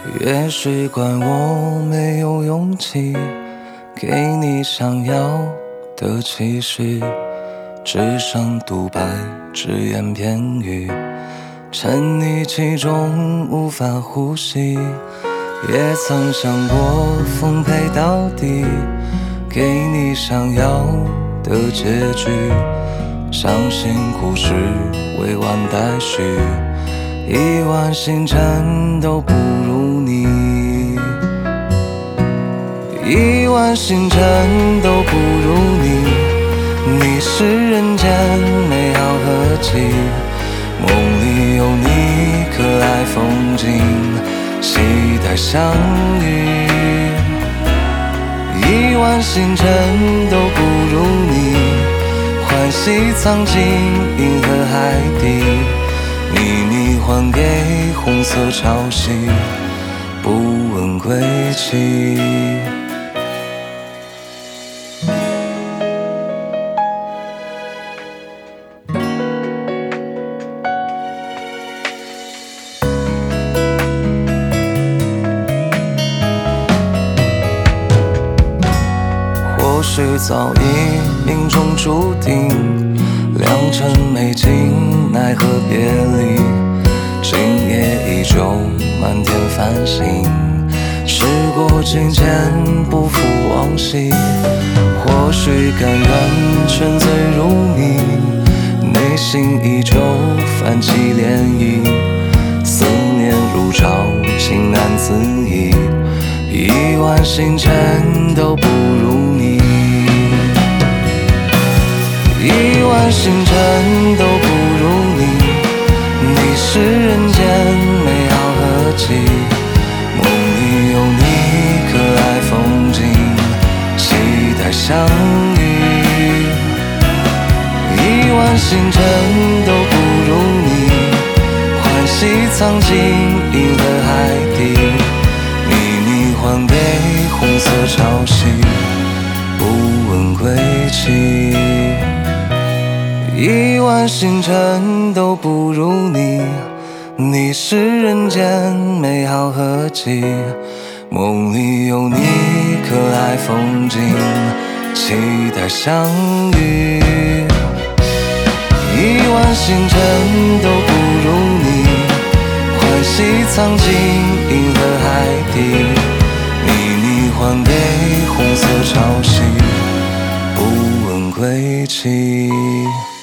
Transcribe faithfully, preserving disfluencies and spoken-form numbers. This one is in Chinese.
也许怪我没有勇气给你想要的期许，只剩独白，只言片语，沉溺其中无法呼吸。也曾想过奉陪到底，给你想要的结局，相信故事未完待续，亿万星辰都不如你，亿万星辰都不如你，你是人间美好何其，梦里有你可爱风景，期待相遇。亿万星辰都不如你，欢喜藏进银河海底，秘密还给红色潮汐，不问归期。或许早已命中注定，良辰美景奈何别离，今夜依旧满天繁星，时过境迁不复往昔。或许甘愿沉醉如你，内心依旧泛起涟漪，思念如潮情难自已，亿万星辰都不如你，亿万星辰都不如你，你是人间美好何其，梦里有你可爱风景，期待相遇。亿万星辰都不如你，欢喜藏进银河海底，秘密还给红色潮汐，不问归期。亿万星辰都不如你，你是人间美好何其，梦里有你可爱风景，期待相遇。亿万星辰都不如你，欢喜藏进银河海底，秘密还给红色潮汐，不问归期。